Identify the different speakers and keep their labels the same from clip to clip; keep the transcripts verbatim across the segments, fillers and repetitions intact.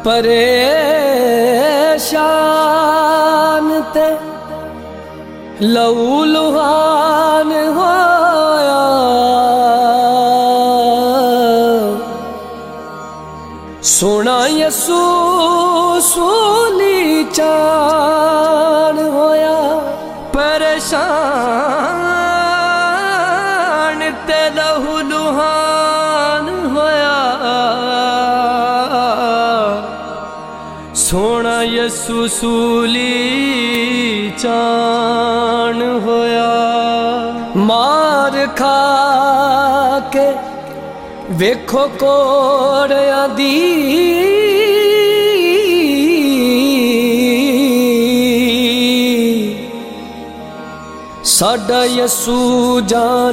Speaker 1: परेशान ते लहू लुहान होया, सोना यसू सूली चान होया। परेशान ते लहू लुहान होया, सोना यसू सूली चान होया। मार खा के वेखो कोड़ियां दी, साडा यसू जान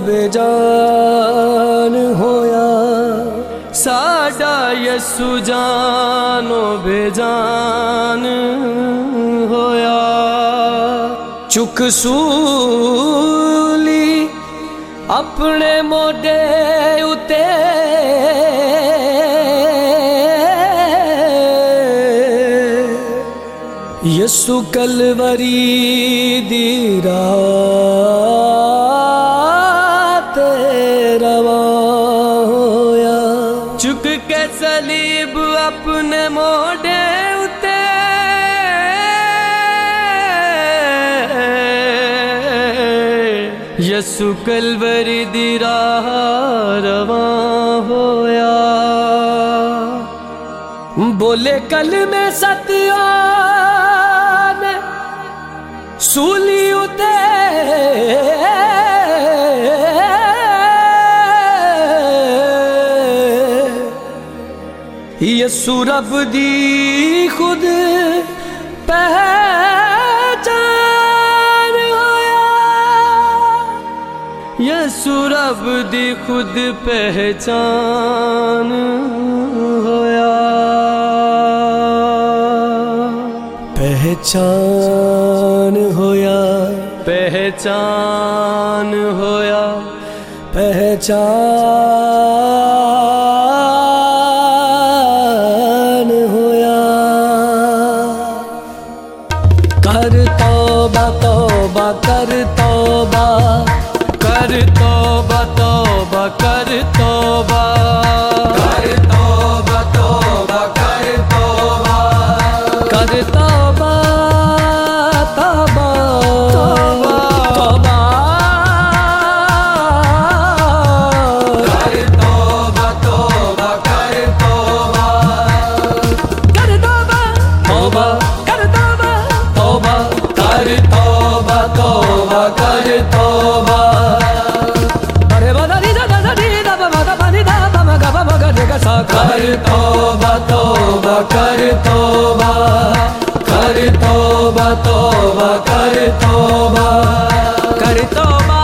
Speaker 1: बेजान होया, साडा यसू जानो बेजान होया। चुक सूली अपने मोढे उते, यसू कलवरी दी रात रवा होया। चुक के सलीब अपने मोढे उते, यसू कलवरी दी राह रवा होया। बोले कल में सत्यान सूली उते, यसू रब दी खुद पहचान होया, यसू रब दी खुद पहचान होया। पहचान होया, पहचान होया, पहचान होया। कर तौबा तौबा कर तौबा, कर तौबा तौबा कर तौबा, कर तौबा तौबा कर तौबा, कर तौबा तौबा तौबा तौबा, कर तौबा तौबा कर तौबा, कर तौबा तौबा कर तौबा तौबा, कर तौबा तौबा कर तौबा। अरे बदा नी दा दा नी दा बा दा बा नी दा बा मा गा बा मा गा रे गा सा। कर तौबा तौबा कर तौबा, कर तौबा तौबा कर तौबा, कर तौबा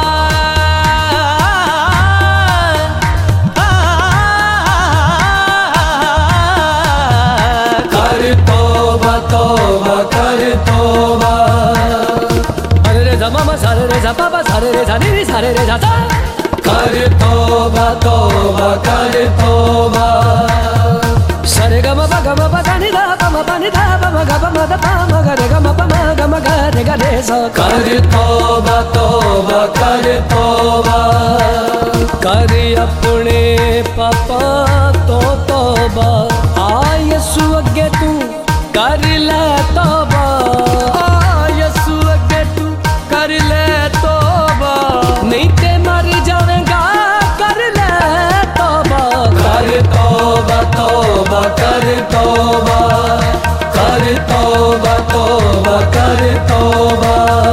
Speaker 1: कर तौबा तौबा कर तौबा। अरे रे सा मा मा सा रे रे सा पा पा सा रे रे सा नी नी सा रे रे सा सा। कर तौबा तौबा कर तौबा, सरे ग म प ग म प सा नी दा प म प नी दा प म ग प म द प म ग रे ग म प म ग म ग रे ग रे सा। कर तौबा तौबा कर तौबा, कर अपने पापा तो तौबा, आ यसू अगे तू कर ले तौबा, आ यसू अगे तू कर ले तौबा, नहीं ते मर जावेगा कर ले तौबा। कर तौबा तौबा कर तौबा, कर तौबा तौबा कर तौबा,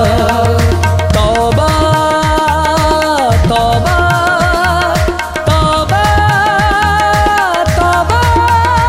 Speaker 1: तौबा तौबा तौबा तौबा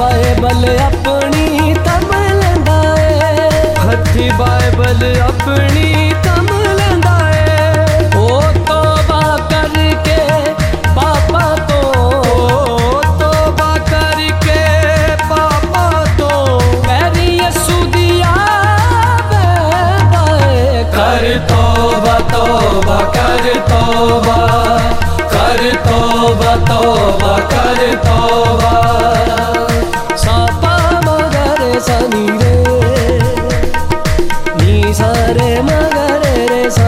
Speaker 1: बाइबल अपनी तम लैंदा है,
Speaker 2: हथी बाइबल अपनी तम लैंदा है।
Speaker 1: ओ तौबा करके पापा तो,
Speaker 2: ओ तौबा करके पापा तो,
Speaker 1: पैरी यसू दिया वैंदा है।
Speaker 2: कर तौबा तौबा कर तौबा, कर तौबा तौबा कर तौबा।
Speaker 1: सापा मगर सनी रे, नी सारे मगर रे सा,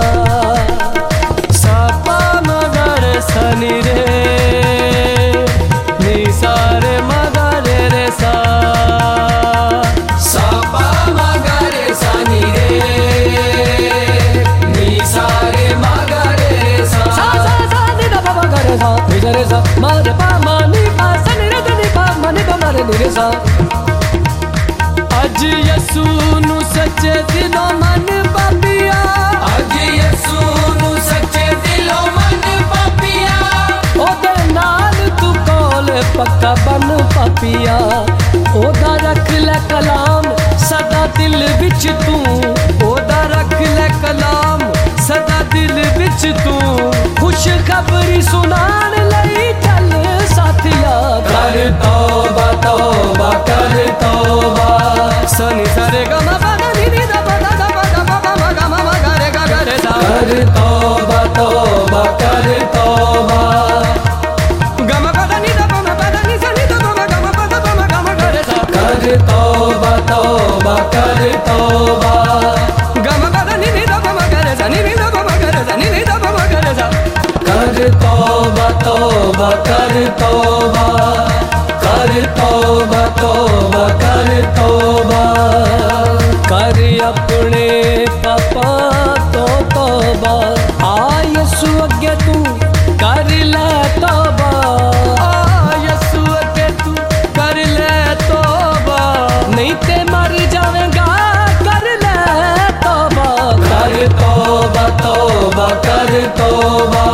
Speaker 2: सापा मगर सनी रे, नी सारे मगर रे सा, सापा मगर सनी रे, नी सारे मगर रे सा,
Speaker 1: सा सा सा नी दा पा मगर सा, नी सा रे सा, मा रे पा मा नी पा सा नी रे दा नी पा मा नी पा मा रे नी रे सा।
Speaker 2: अज यसू नू सच्चे दिलों मन पापिया, अज यसू नू सच्चे दिलों मन पापिया,
Speaker 1: ओदे नाल तू कोल पक्का बन पापिया, ओदा रख ले कलाम सदा दिल विच तू,
Speaker 2: ओदा रख ले कलाम सदा दिल विच तू,
Speaker 1: खुश खबरी सुनान लई चल साथिया।
Speaker 2: कर तौबा तौबा कर तौबा। सनी सारे गा मा पा दा नी नी दा पा दा दा पा दा पा गा मा गा मा मा गा रे गा गा रे सा। कर तौबा तौबा कर तौबा। गा मा पा दा नी दा पा मा पा दा नी सा नी दा पा मा गा मा पा दा पा मा गा मा गा रे सा। कर तौबा तौबा कर तौबा। गा मा पा दा नी नी दा पा मा गा रे सा नी नी दा पा मा गा रे सा नी नी दा पा मा गा रे सा। कर तौबा तौबा कर तौबा, कर तौबा तौबा कर तौबा।
Speaker 1: कर अपने पापा तो तौबा, आ यसू अगे तू कर ले तौबा,
Speaker 2: आ यसू अगे तू कर ले तौबा,
Speaker 1: नहीं ते मर जावेगा कर ले तौबा।
Speaker 2: कर तौबा तौबा कर तौबा।